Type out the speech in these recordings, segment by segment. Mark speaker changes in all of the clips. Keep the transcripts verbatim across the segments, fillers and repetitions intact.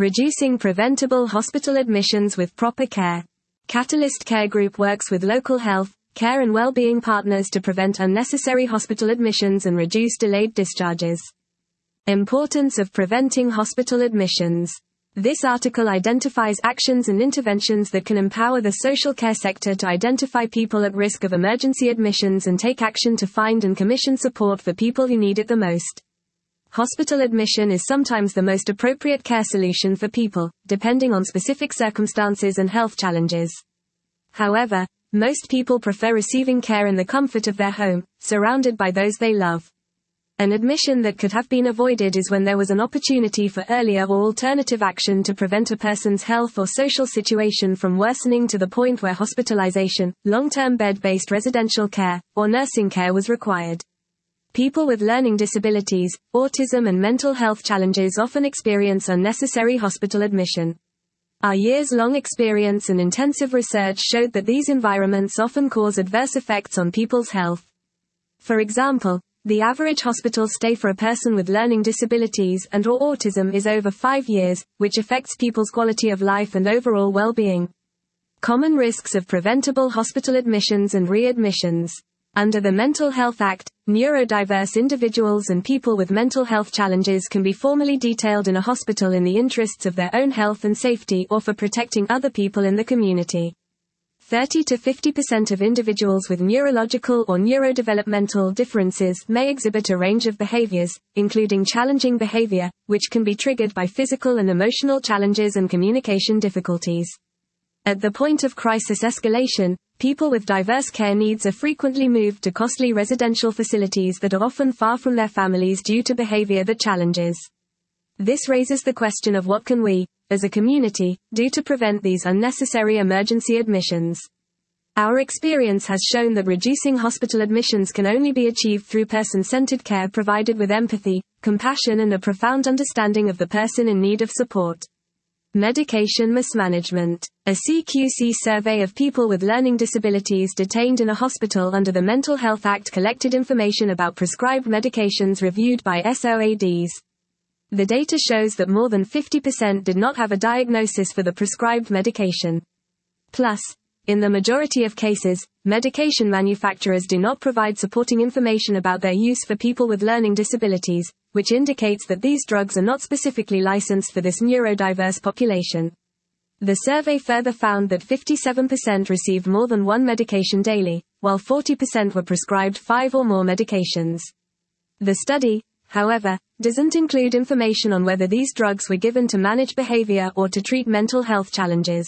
Speaker 1: Reducing preventable hospital admissions with proper care. Catalyst Care Group works with local health, care and well-being partners to prevent unnecessary hospital admissions and reduce delayed discharges. Importance of preventing hospital admissions. This article identifies actions and interventions that can empower the social care sector to identify people at risk of emergency admissions and take action to find and commission support for people who need it the most. Hospital admission is sometimes the most appropriate care solution for people, depending on specific circumstances and health challenges. However, most people prefer receiving care in the comfort of their home, surrounded by those they love. An admission that could have been avoided is when there was an opportunity for earlier or alternative action to prevent a person's health or social situation from worsening to the point where hospitalization, long-term bed-based residential care, or nursing care was required. People with learning disabilities, autism and mental health challenges often experience unnecessary hospital admission. Our years-long experience and intensive research showed that these environments often cause adverse effects on people's health. For example, the average hospital stay for a person with learning disabilities and or autism is over five years, which affects people's quality of life and overall well-being. Common risks of preventable hospital admissions and readmissions. Under the Mental Health Act, neurodiverse individuals and people with mental health challenges can be formally detailed in a hospital in the interests of their own health and safety or for protecting other people in the community. thirty to fifty percent of individuals with neurological or neurodevelopmental differences may exhibit a range of behaviors, including challenging behavior, which can be triggered by physical and emotional challenges and communication difficulties. At the point of crisis escalation, people with diverse care needs are frequently moved to costly residential facilities that are often far from their families due to behavior that challenges. This raises the question of what can we, as a community, do to prevent these unnecessary emergency admissions. Our experience has shown that reducing hospital admissions can only be achieved through person-centered care provided with empathy, compassion and a profound understanding of the person in need of support. Medication mismanagement. A C Q C survey of people with learning disabilities detained in a hospital under the Mental Health Act collected information about prescribed medications reviewed by S O A Ds. The data shows that more than fifty percent did not have a diagnosis for the prescribed medication. Plus, in the majority of cases, medication manufacturers do not provide supporting information about their use for people with learning disabilities, which indicates that these drugs are not specifically licensed for this neurodiverse population. The survey further found that fifty-seven percent received more than one medication daily, while forty percent were prescribed five or more medications. The study, however, doesn't include information on whether these drugs were given to manage behavior or to treat mental health challenges.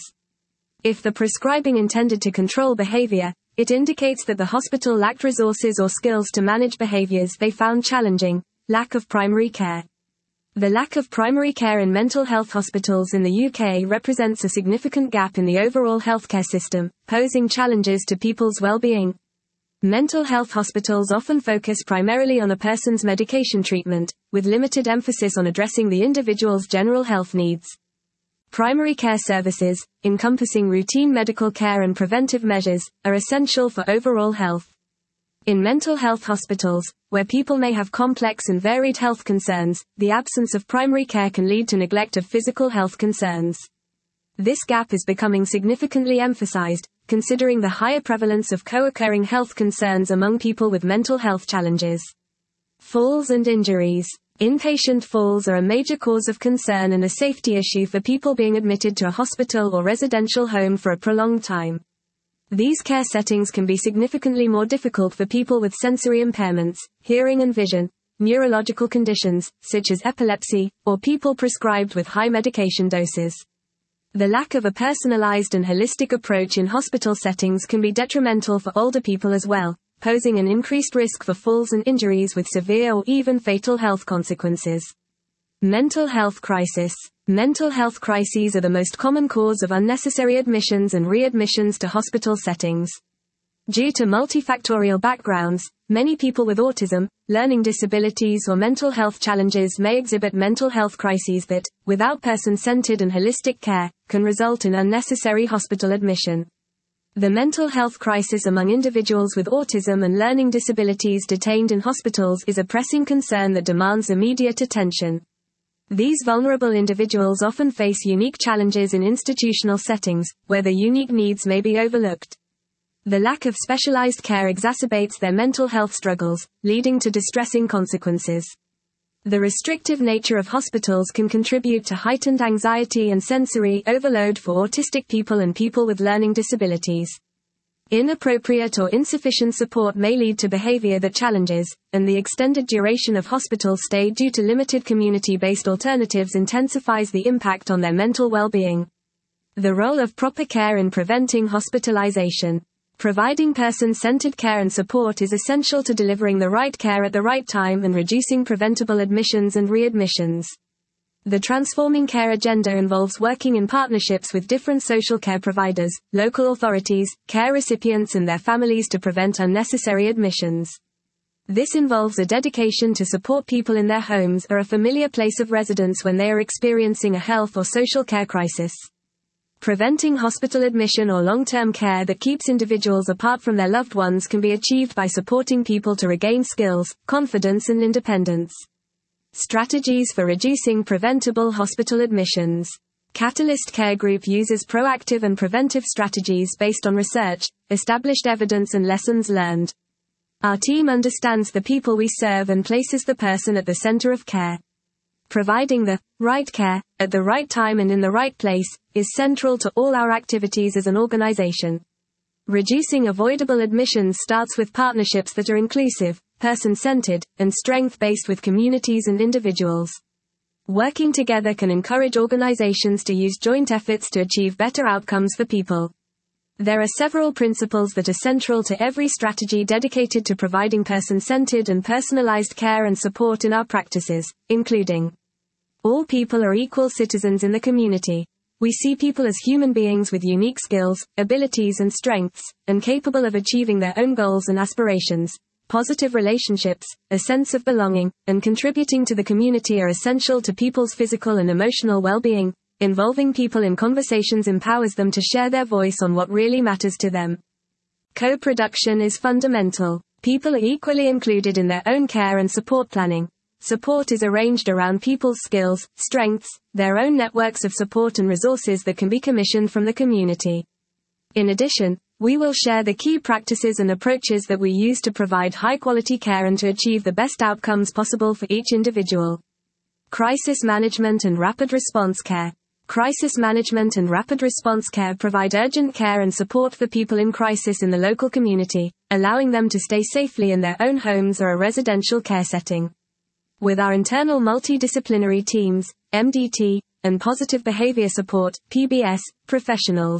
Speaker 1: If the prescribing intended to control behavior, it indicates that the hospital lacked resources or skills to manage behaviors they found challenging. Lack of primary care. The lack of primary care in mental health hospitals in the U K represents a significant gap in the overall healthcare system, posing challenges to people's well-being. Mental health hospitals often focus primarily on a person's medication treatment, with limited emphasis on addressing the individual's general health needs. Primary care services, encompassing routine medical care and preventive measures, are essential for overall health. In mental health hospitals, where people may have complex and varied health concerns, the absence of primary care can lead to neglect of physical health concerns. This gap is becoming significantly emphasized, considering the higher prevalence of co-occurring health concerns among people with mental health challenges. Falls and injuries. Inpatient falls are a major cause of concern and a safety issue for people being admitted to a hospital or residential home for a prolonged time. These care settings can be significantly more difficult for people with sensory impairments, hearing and vision, neurological conditions, such as epilepsy, or people prescribed with high medication doses. The lack of a personalized and holistic approach in hospital settings can be detrimental for older people as well, posing an increased risk for falls and injuries with severe or even fatal health consequences. Mental health crisis. Mental health crises are the most common cause of unnecessary admissions and readmissions to hospital settings. Due to multifactorial backgrounds, many people with autism, learning disabilities or mental health challenges may exhibit mental health crises that, without person-centered and holistic care, can result in unnecessary hospital admission. The mental health crisis among individuals with autism and learning disabilities detained in hospitals is a pressing concern that demands immediate attention. These vulnerable individuals often face unique challenges in institutional settings, where their unique needs may be overlooked. The lack of specialized care exacerbates their mental health struggles, leading to distressing consequences. The restrictive nature of hospitals can contribute to heightened anxiety and sensory overload for autistic people and people with learning disabilities. Inappropriate or insufficient support may lead to behavior that challenges, and the extended duration of hospital stay due to limited community-based alternatives intensifies the impact on their mental well-being. The role of proper care in preventing hospitalization. Providing person-centered care and support is essential to delivering the right care at the right time and reducing preventable admissions and readmissions. The Transforming Care agenda involves working in partnerships with different social care providers, local authorities, care recipients and their families to prevent unnecessary admissions. This involves a dedication to support people in their homes or a familiar place of residence when they are experiencing a health or social care crisis. Preventing hospital admission or long-term care that keeps individuals apart from their loved ones can be achieved by supporting people to regain skills, confidence and independence. Strategies for reducing preventable hospital admissions. Catalyst Care Group uses proactive and preventive strategies based on research, established evidence and lessons learned. Our team understands the people we serve and places the person at the center of care. Providing the right care, at the right time and in the right place, is central to all our activities as an organization. Reducing avoidable admissions starts with partnerships that are inclusive, person-centered, and strength-based with communities and individuals. Working together can encourage organizations to use joint efforts to achieve better outcomes for people. There are several principles that are central to every strategy dedicated to providing person-centered and personalized care and support in our practices, including: all people are equal citizens in the community. We see people as human beings with unique skills, abilities and strengths, and capable of achieving their own goals and aspirations. Positive relationships, a sense of belonging, and contributing to the community are essential to people's physical and emotional well-being. Involving people in conversations empowers them to share their voice on what really matters to them. Co-production is fundamental. People are equally included in their own care and support planning. Support is arranged around people's skills, strengths, their own networks of support and resources that can be commissioned from the community. In addition, we will share the key practices and approaches that we use to provide high-quality care and to achieve the best outcomes possible for each individual. Crisis management and rapid response care. Crisis management and rapid response care provide urgent care and support for people in crisis in the local community, allowing them to stay safely in their own homes or a residential care setting. With our internal multidisciplinary teams, M D T, and positive behavior support, P B S, professionals,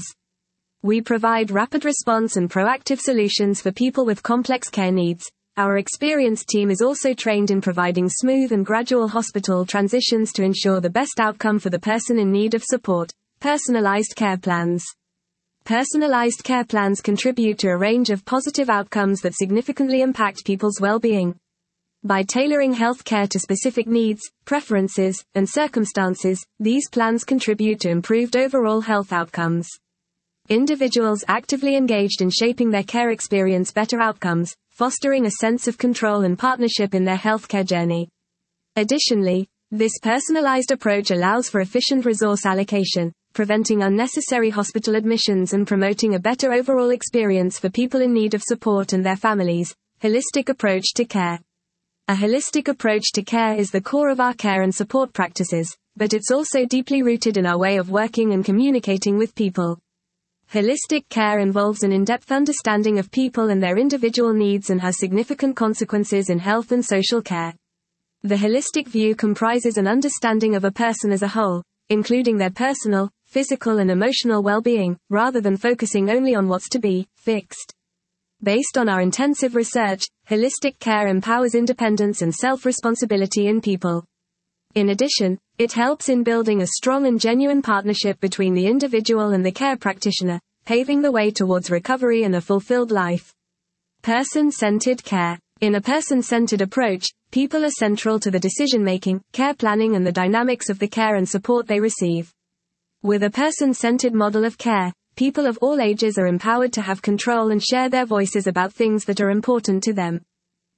Speaker 1: we provide rapid response and proactive solutions for people with complex care needs. Our experienced team is also trained in providing smooth and gradual hospital transitions to ensure the best outcome for the person in need of support. Personalized care plans. Personalized care plans contribute to a range of positive outcomes that significantly impact people's well-being. By tailoring health care to specific needs, preferences, and circumstances, these plans contribute to improved overall health outcomes. Individuals actively engaged in shaping their care experience better outcomes, fostering a sense of control and partnership in their healthcare journey. Additionally, this personalized approach allows for efficient resource allocation, preventing unnecessary hospital admissions and promoting a better overall experience for people in need of support and their families. Holistic approach to care. A holistic approach to care is the core of our care and support practices, but it's also deeply rooted in our way of working and communicating with people. Holistic care involves an in-depth understanding of people and their individual needs and has significant consequences in health and social care. The holistic view comprises an understanding of a person as a whole, including their personal, physical and emotional well-being, rather than focusing only on what's to be fixed. Based on our intensive research, holistic care empowers independence and self-responsibility in people. In addition, it helps in building a strong and genuine partnership between the individual and the care practitioner, paving the way towards recovery and a fulfilled life. Person-centered care. In a person-centered approach, people are central to the decision-making, care planning and the dynamics of the care and support they receive. With a person-centered model of care, people of all ages are empowered to have control and share their voices about things that are important to them.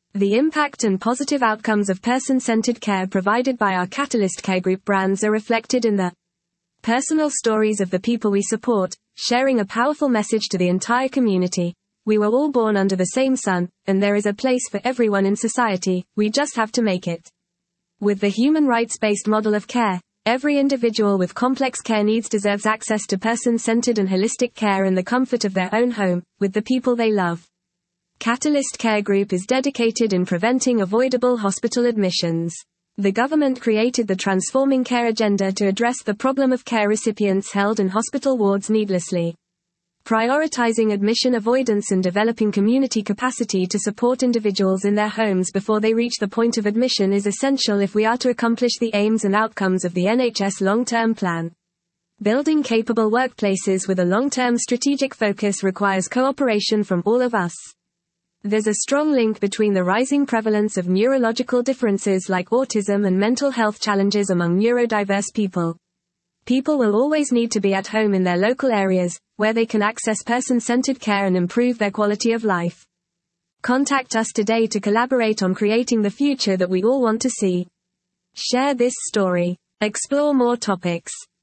Speaker 1: The impact and positive outcomes of person-centered care provided by our Catalyst Care Group brands are reflected in the personal stories of the people we support, sharing a powerful message to the entire community. We were all born under the same sun, and there is a place for everyone in society, we just have to make it. With the human rights-based model of care, every individual with complex care needs deserves access to person-centered and holistic care in the comfort of their own home, with the people they love. Catalyst Care Group is dedicated in preventing avoidable hospital admissions. The government created the Transforming Care Agenda to address the problem of care recipients held in hospital wards needlessly. Prioritizing admission avoidance and developing community capacity to support individuals in their homes before they reach the point of admission is essential if we are to accomplish the aims and outcomes of the N H S long-term plan. Building capable workplaces with a long-term strategic focus requires cooperation from all of us. There's a strong link between the rising prevalence of neurological differences like autism and mental health challenges among neurodiverse people. People will always need to be at home in their local areas, where they can access person-centered care and improve their quality of life. Contact us today to collaborate on creating the future that we all want to see. Share this story. Explore more topics.